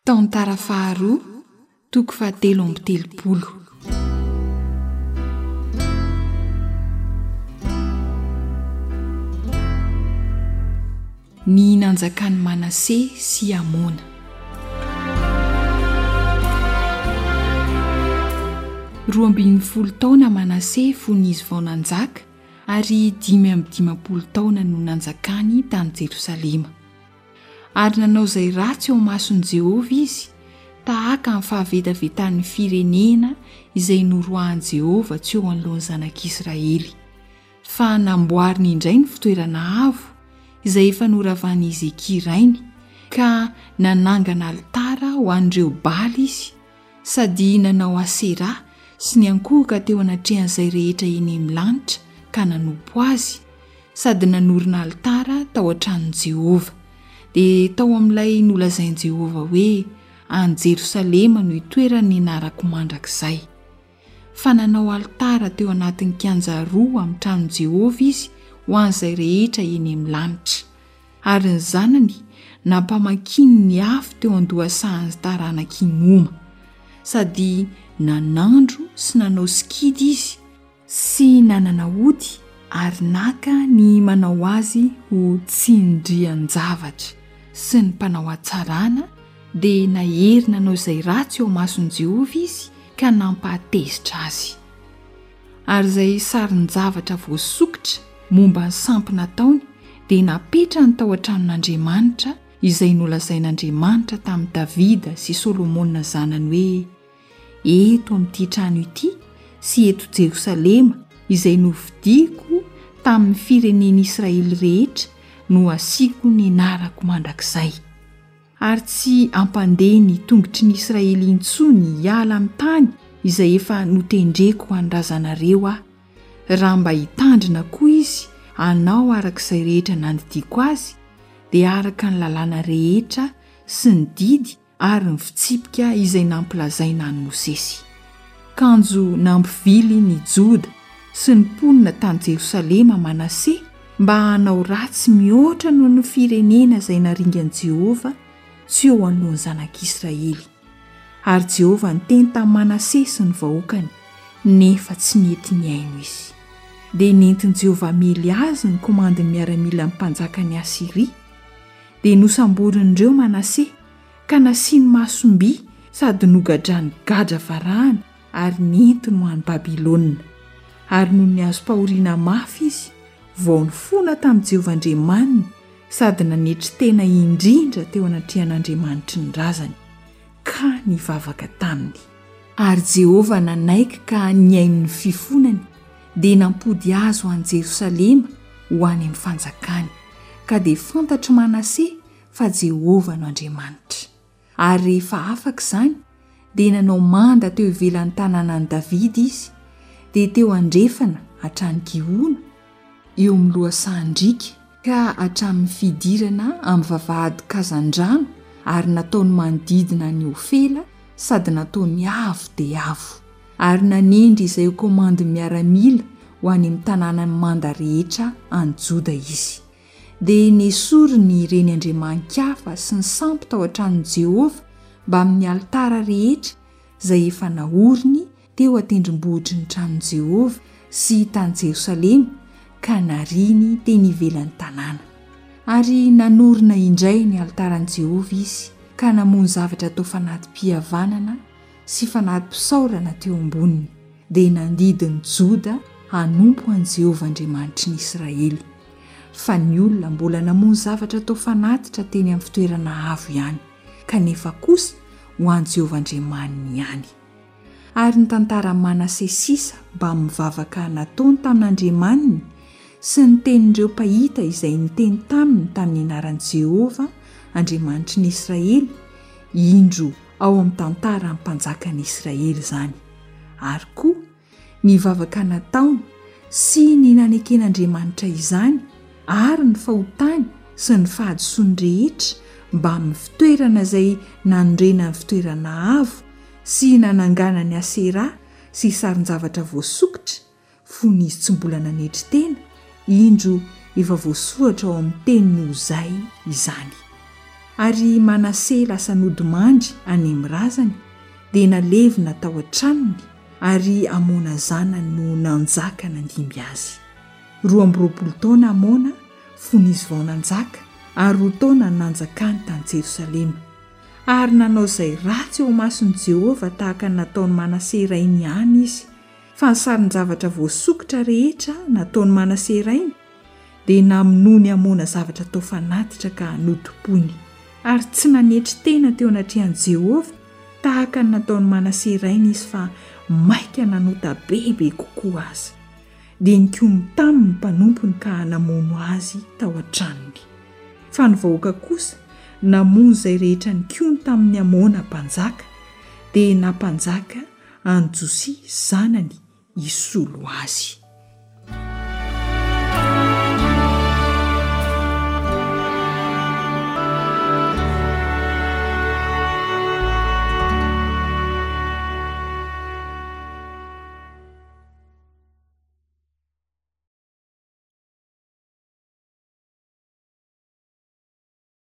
Tantara faharoa toko 7:30. Ny nanjakany Manase sy Amona. Roa ambin'ny folo taona Manase fony izy vao nanjaka, ary 5 taona no nanjakany tany Jerosalema. Ary nanao izay ratsy eo mason'i Jehovah izy, tahaka amin'ny fahavetavetan'ny firenena izay noroahan'i Jehovah tsy eo anoloan'ny zanak'Israely. Fa namboariny indray ny fitoerana avo izay efa noravan'i Ezekia rainy, ka nanangana altara ho an'ireo Baly izy, sady nanao Asera sy ny ankohoka teo anatrehan'izay rehetra eny amin'ny lanitra ka nanompo azy, sady nanorina altara tao an-tranon'i Jehovah. Dia tao amin'ilay nolazain'i Jehovah hoe any Jerosalema no itoerany narako mandrakizay. Fa nanao altara teo anatin'ny kianja roa amin'ny tranon'i Jehovah izy ho an'izay rehetra eny amin'ny lanitra. Ary ny zanany nampamakiny ny afo teo andohasahan'ny taranaka inoma, sady nanandro sy nanao sikidy izy, sy nanana ody ary naka ny manao azy ho tsindrian-javatra sy ny mpanao atsarana, dia nahery nanao izay ratsy eo mason'i Jehovah izy ka nampahatezitra azy. Ary izay sarin-javatra voasokitra momba ny sampy nataony dia napetrany tao an-tranon'Andriamanitra izay nolazain'Andriamanitra tamin'i Davida sy Solomona zanany hoe: eto amin'ity trano ity sy eto Jerosalema izay novidiako tamin'ny firenen'Israely rehetra no asiako ny narako mandrakizay. Ary tsy ampandeha ny tongotry ny Israely intsony hiala amin'ny tany izay efa notendreko ho an-drazanareo aho, raha mba hitandrina koa izy hanao arak'izay rehetra nandidiako azy, dia araka ny lalàna rehetra sy ny didy ary ny fitsipika izay nampilazaina any Mosesy. Kanjo nampivily ny Joda sy ny mponina tany Jerosalema Manase mba hanao ratsy mihoatra noho ny firenena izay naringan'i Jehovah tsy eo anoloan'ny zanak'Israely. Ary Jehovah niteny tamin'i Manase sy ny vahoakany, nefa tsy nety niaino izy. Dia nentin'i Jehovah mily azy ny komandiny miaramila ny mpanjakany Asiria, dia nosamborin'ireo Manase ka nasiany masomby sady nogadrany gadra varahana ary nentiny ho an'ny Babilôna. Ary noho ny azo pahoriana mafy izy, vao nifona tamin'i Jehovah Andriamaniny sady nanetry tena indrindra teo anatrehan'Andriamanitry ny razany, ka nivavaka taminy. Ary Jehovah nanaiky ka niaino ny fifonany, dia nampody azy ho an'i Jerosalema ho any amin'ny fanjakany, ka dia fantatry Manase fa Jehovah no Andriamanitra. Ary rehefa afaka izany, dia nanao manda teo ivelan'ny tanànan'i Davida izy, dia teo andrefana hatrany Gihona eo amin'ny lohasahandrika ka hatramin'ny fidirana amin'ny vavahady Kazandrano, ary nataony manodidina ny Ofela sady nataony avo dia avo. Ary nanendry izay ho komandiny miaramila ho any amin'ny tanànany manda rehetra any Joda izy. Dia nesory ny reny andriaman-kafa sy ny sampy tao an-tranon'i Jehovah mba amin'ny altara rehetra izay efa naoriny teo atendrombohitry ny tranon'i Jehovah sy tany Jerosalema, ka nariny teny ivelan'ny tanàna. Ary nanorina indray ny altaran'i Jehovah izy, ka namono zavatra tao fanatim-pihavanana sy fanatim-pisaorana teo amboniny, dia nandidiny Joda hanompo an'i Jehovah Andriamanitry ny Israely. Fa ny olona mbola namono zavatra tao fanatitra teny amin'ny fitoerana avo ihany, kanefa kosa ho an'i Jehovah Andriamaniny ihany. Ary ny tantara Manase sisa mba mivavaka nataony tamin'Andriamaniny sy ny tenin'ireo mpahita izay niteny taminy tamin'ny anaran'i Jehovah Andriamanitry ny Israely, indro ao amin'ny tantara amin'ny mpanjakan'i Israely izany. Ary koa ny vavaka nataony sy ny naneken'Andriamanitra izany, ary ny fahotany sy ny fahadisoany rehetra mba amin'ny fitoerana izay nanondrena ny fitoerana avo sy nanangana ny Asera sy sarin-javatra voasokitra, fony izy tsy mbola nanetry tena, indro efa voasoratra ao amin'ny tenin'ny Hozay izany. ary Manase lasa nodimandry any amin'ny razany dia nalevina tao an-tranony ary Amona zanany no nanjaka nandimby azy. 12 taona Amona fony izy vao nanjaka ary 10 taona nanjakany tany Jerosalema. Ary nanao izay ratsy eo mason'i Jehovah tahaka ny nataony Manase rainy ihany izy. Fa ny sarin-javatra voasokitra rehetra nataony Manase rainy dia namonoany Amona zavatra tao fanatitra ka notopoiny. Ary tsy nanetry tena teo anatrehan'i Jehovah tahaka ny nataony Manase rainy izy fa maika nanota bebe kokoa azy. Dia nikomy taminy mpanompony ka namono azy tao an-tranony. Fa ny vahoaka kosa namono izay rehetra nikony tamin'ny Amona mpanjaka dia nampanjaka any Josia zanany isolo azy.